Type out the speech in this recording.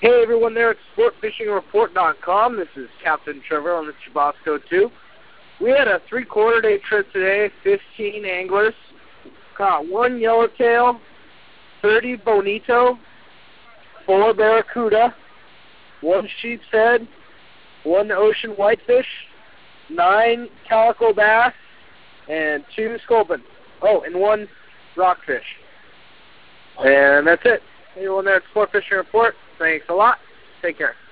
Hey everyone there at SportFishingReport.com. This is Captain Trevor on the Chubasco 2. We had a 3/4 day trip today, 15 anglers. Caught 1 yellowtail, 30 bonito, 4 barracuda, 1 sheep's head, 1 ocean whitefish, 9 calico bass, and 2 sculpin. Oh, and 1 rockfish. And that's it. Everyone there at Sport Fishing Report, thanks a lot. Take care.